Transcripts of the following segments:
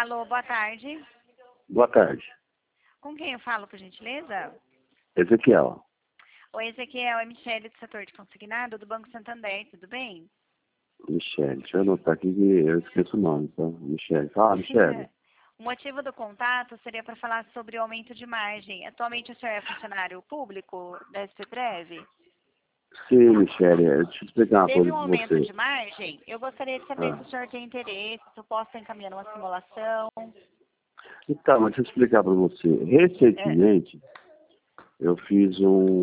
Alô, boa tarde. Boa tarde. Com quem eu falo, por gentileza? Ezequiel. Oi, Ezequiel, é Michele do setor de consignado do Banco Santander, tudo bem? Michele. Deixa eu anotar aqui que eu esqueço o nome, tá? Michele. Fala, Michele. O motivo do contato seria para falar sobre o aumento de margem. Atualmente o senhor é funcionário público da SPPrev? Sim, Michele. Deixa eu explicar uma Teve coisa um pra aumento você. de margem? Eu gostaria de saber se o senhor tem interesse, se eu posso estar encaminhando uma simulação. Então, mas deixa eu explicar pra você. É, Recentemente, eu fiz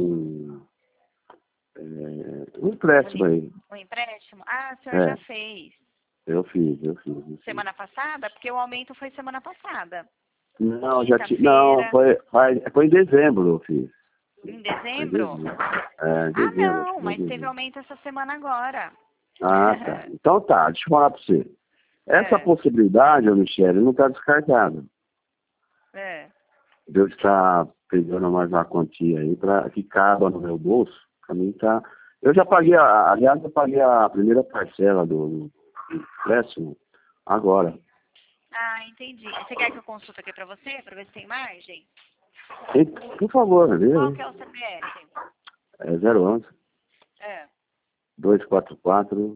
um empréstimo aí. um empréstimo? Ah, o senhor já É, fez. eu fiz. Semana passada? Porque o aumento foi semana passada. Não, não, Quinta-feira, foi em dezembro eu fiz. em Foi em dezembro? dezembro. É, em Ah, dezembro, acho não, que foi em mas teve dezembro. aumento essa semana agora. Ah, tá. Então tá, deixa eu falar pra você. Essa É, possibilidade, ô Michele, não está descartada. é. De eu estar pegando mais uma quantia aí para que caiba no meu bolso. Pra mim tá. Eu já paguei, aliás, eu paguei a primeira parcela do empréstimo agora. Ah, entendi. Você quer que eu consulte aqui pra você, pra ver se tem margem? E, por favor, vê Qual aí. que é o CPF? É 011 É, 244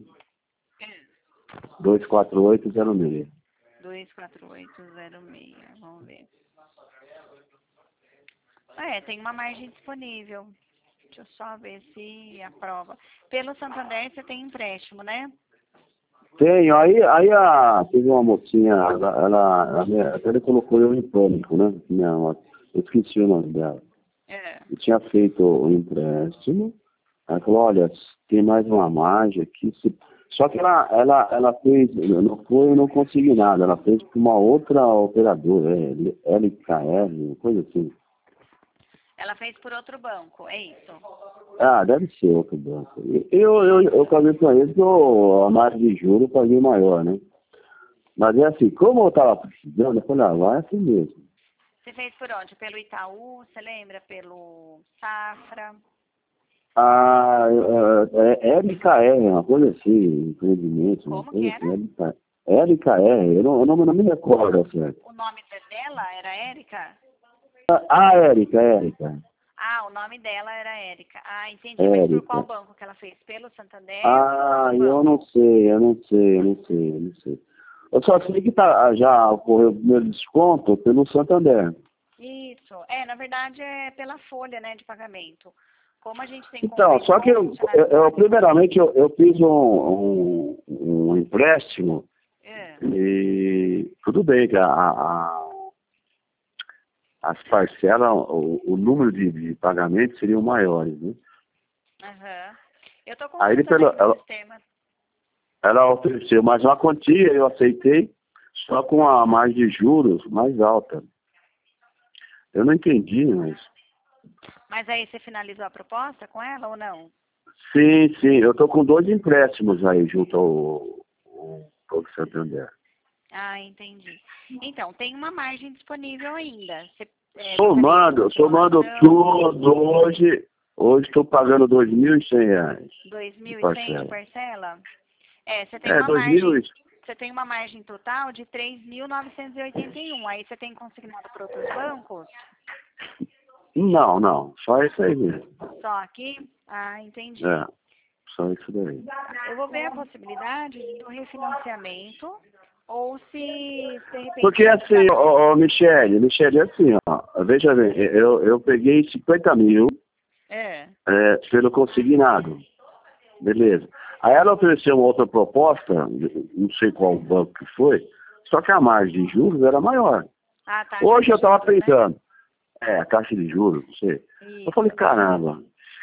24806. 24806. Vamos ver. É, tem uma margem disponível. Deixa eu só ver se aprova. Pelo Santander você tem empréstimo, né? Tenho, teve uma mocinha, até ele colocou eu em pânico, né? Eu esqueci o nome dela. É. Eu tinha feito o empréstimo. Ela falou, olha, tem mais uma margem aqui. Só que ela fez, eu não consegui nada. Ela fez para uma outra operadora, LKR, coisa assim. Ela fez por outro banco, é isso? Ah, deve ser outro banco. Eu paguei para eles que a margem de juros eu paguei maior, né? Mas é assim, como eu estava precisando, eu falei, vai assim mesmo. Você fez por onde? Pelo Itaú, você lembra? Pelo Safra? Ah, LKR, uma coisa assim, empreendimento, uma Como que coisa era? assim, LKR, eu não me recordo, certo? O nome dela era Érica? Érica. Ah, o nome dela era Érica. Ah, entendi. Mas por qual Érica. banco que ela fez? Pelo Santander ou pelo Ah, outro eu banco? não sei. Eu só sei que já ocorreu o primeiro desconto pelo Santander. Isso. É, na verdade é pela folha, né, de pagamento. Como a gente tem Então, convênio só com que o funcionário público. primeiramente eu fiz um empréstimo É. e tudo bem que as parcelas, o número de pagamentos seriam maiores, né? Aham. Eu tô Aí consultando aqui no sistema. ela ofereceu mais uma quantia, eu aceitei, só com a margem de juros mais alta. Eu não entendi, mas... Mas aí você finalizou a proposta com ela ou não? Sim, eu estou com 2 empréstimos aí junto ao Santander. Ah, entendi. Então, tem uma margem disponível ainda. Você gostaria de uma Somando simulação? tudo, hoje estou pagando R$ 2.100 de 2.100 de parcela. parcela? É, É, 2.000 você tem uma margem total de 3.981. Aí você tem consignado para outros bancos? Não, só isso aí mesmo. Só aqui? Ah, entendi. É, só isso daí. Eu vou ver a possibilidade do refinanciamento ou se de repente Porque assim, precisar. Michele, é assim, ó, veja bem, eu peguei 50 mil É. pelo consignado, beleza. Aí ela ofereceu uma outra proposta, não sei qual banco que foi, só que a margem de juros era maior. A taxa Hoje de eu estava juros, né? pensando, a taxa de juros, não sei. Eu falei, Isso. caramba,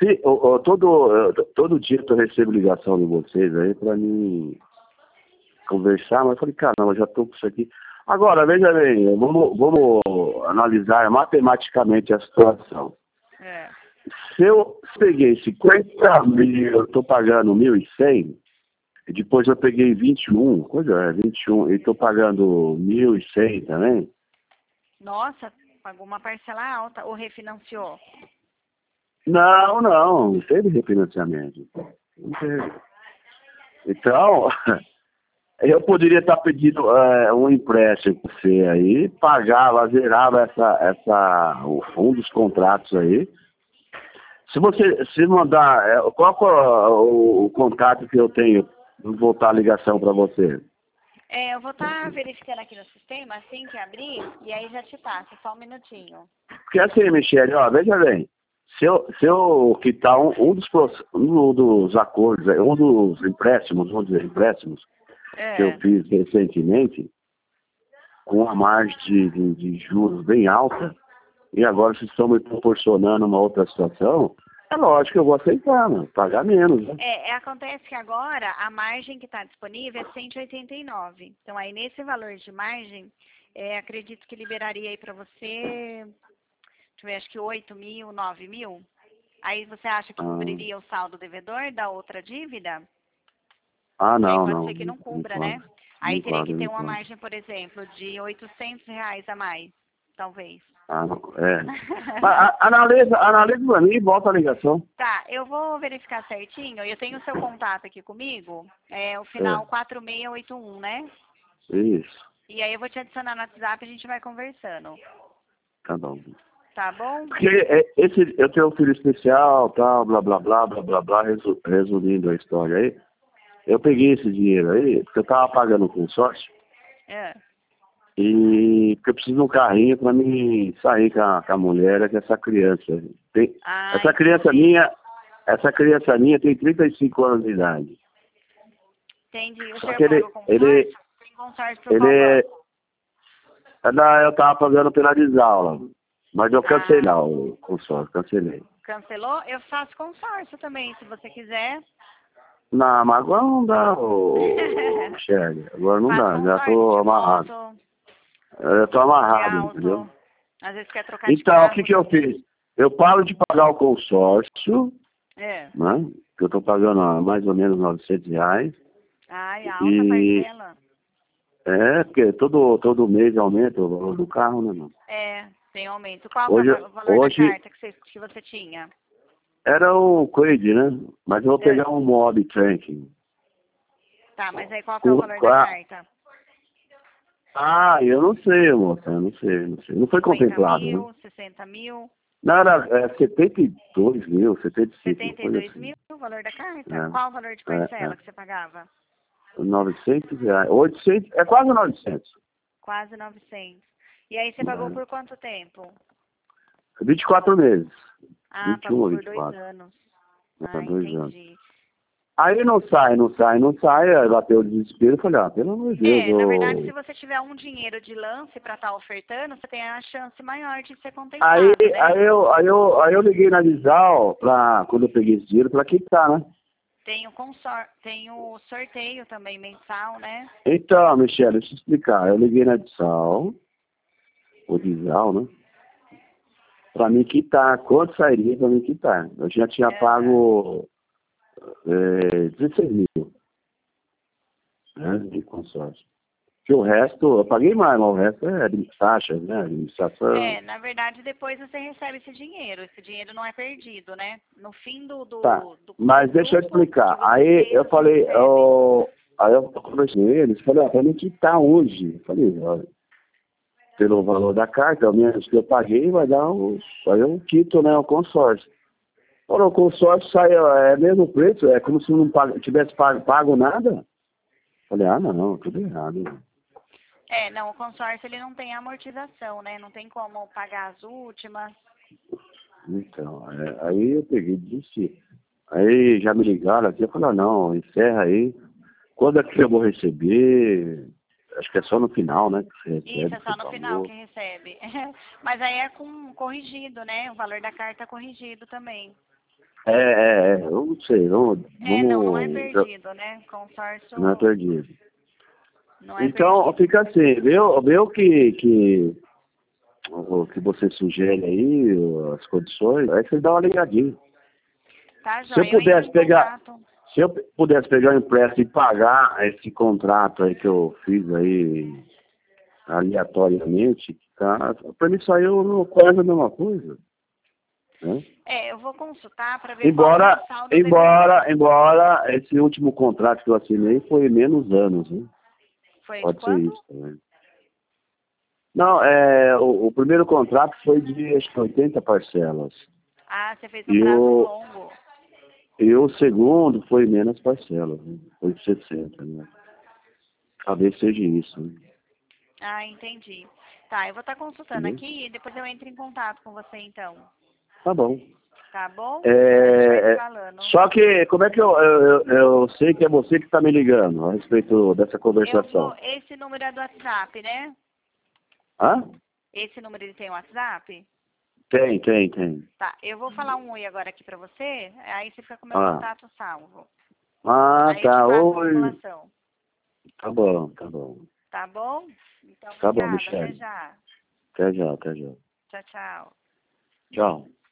todo dia eu recebo ligação de vocês aí para mim conversar, mas eu falei, caramba, eu já estou com isso aqui. Agora, veja bem, vamos analisar matematicamente a situação. É. Se eu peguei 50 mil, eu estou pagando 1.100, e depois eu peguei 21, 21, e estou pagando 1.100 também. Nossa, pagou uma parcela alta ou refinanciou? Não teve refinanciamento. Não teve. Então, Eu poderia estar pedindo um empréstimo para você aí, pagava, zerava um dos contratos aí. Se você se mandar, qual que é o contato que eu tenho? Vou voltar a ligação para você. Eu vou estar verificando aqui no sistema, assim que abrir, e aí já te passo, só um minutinho. Porque assim, Michele, ó, veja bem, se eu quitar um dos acordos, um dos empréstimos, vamos dizer, empréstimos, que eu fiz recentemente, com a margem de juros bem alta, e agora vocês estão me proporcionando uma outra situação, é lógico que eu vou aceitar, né? Pagar menos. Né? Acontece que agora a margem que está disponível é 189. Então, aí nesse valor de margem, acredito que liberaria aí para você, deixa eu ver, acho que 8 mil, 9 mil. Aí você acha que cobriria o saldo devedor da outra dívida? Não, pode não. ser que não cubra, né? Aí teria que ter uma margem, por exemplo, de R$800 a mais, talvez. Não, Mas analisa pra mim e volta a ligação. Tá, eu vou verificar certinho. Eu tenho o seu contato aqui comigo. O final 4681, né? Isso. E aí eu vou te adicionar no WhatsApp e a gente vai conversando. Tá bom. Tá bom? Porque eu tenho um filho especial, tal, blá, blá, blá, blá, blá, blá, resumindo a história aí. Eu peguei esse dinheiro aí, porque eu tava pagando o consórcio. E porque eu preciso de um carrinho para mim sair com a mulher, com essa criança. Essa criança minha tem 35 anos de idade. Entendi. O Só senhor que paga o consórcio? Tem consórcio pro eu tava pagando pela desaula, mas eu cancelei o consórcio, cancelei. Cancelou? Eu faço consórcio também, se você quiser. Não, mas agora não dá, Michele. Agora não dá, já tô amarrado. Eu tô amarrado, entendeu? Às vezes quer trocar de Então, carro. o que eu fiz? Eu paro de pagar o consórcio, né? Que eu tô pagando mais ou menos R$900. Alta parcela. Porque todo mês aumenta o valor do carro, né, mano? Tem aumento. Qual é o valor da carta que você tinha? Era o Quid, né? Mas eu vou pegar um Mob Tranking. Tá, mas aí qual que é o valor da carta? Eu não sei, moça, eu não sei. Não foi contemplado, 50 mil, né? 60 mil? Não, era 72 mil, 75 mil. 72 mil o valor da carta? Qual o valor de parcela que você pagava? R$900. 800, quase 900. Quase 900. E aí você pagou por quanto tempo? 24 meses. Pagou por 2 anos. 2 anos. Entendi. Aí não sai, aí bateu o desespero e falei, pelo amor de Deus. Na verdade, se você tiver um dinheiro de lance para estar ofertando, você tem a chance maior de ser contemplado, né? Aí eu liguei na Lisal, quando eu peguei esse dinheiro, pra quitar, né? Tem o sorteio também mensal, né? Então, Michele, deixa eu explicar. Eu liguei na Lisal, né? Pra me quitar. Quanto sairia pra me quitar? Eu já tinha pago 16 mil, né, de consórcio. Que o resto, eu paguei mais, mas o resto é taxas, né, administração. Na verdade, depois você recebe esse dinheiro. Esse dinheiro não é perdido, né? No fim do mas deixa eu explicar. Aí eu falei, aí eu conversei com eles, falei, pra me quitar hoje. Eu falei, olha, pelo valor da carta, o menos que eu paguei, vai dar aí eu quito, né, o consórcio. O consórcio sai, mesmo preço, é como se não tivesse pago nada. Falei, não, tudo errado. Não, o consórcio ele não tem amortização, né? Não tem como pagar as últimas. Então, aí eu peguei e desisti. Aí já me ligaram aqui, eu falei, não, encerra aí. Quando é que eu vou receber? Acho que é só no final, né? Que você recebe, isso, é só no final que recebe. Mas aí é corrigido, né? O valor da carta é corrigido também. Eu não sei. Não é perdido, né? Consórcio... Não é perdido. Não é então, perdido. fica assim, vê o que você sugere aí, as condições, aí você dá uma ligadinha. Tá, Se eu pudesse pegar um empréstimo e pagar esse contrato aí que eu fiz aí aleatoriamente, tá? Pra mim saiu quase a mesma coisa. Né? Eu vou consultar para ver qual é o saldo embora esse último contrato que eu assinei foi menos anos, né? Foi de Pode ser quanto? isso também. Não, o primeiro contrato foi de, acho que 80 parcelas. Ah, você fez um E prazo o, longo. e o segundo foi menos parcelas, né? Foi de 60, né? Talvez seja isso, né? Ah, entendi. Tá, eu vou estar consultando Entendeu? aqui e depois eu entro em contato com você então. Tá bom. Tá bom? A gente vai se falando. Só que, como é que eu sei que é você que está me ligando a respeito dessa conversação? Esse número é do WhatsApp, né? Hã? Esse número ele tem WhatsApp? Tem. Tá, eu vou falar um oi agora aqui pra você, aí você fica com o meu Ah, contato salvo. ah, Aí eu te tá. passo a Oi. simulação. Tá bom, tá bom. Tá bom? Então, Tá bom, obrigada. Até Michele. já. Até já, até já. Tchau, tchau. Tchau.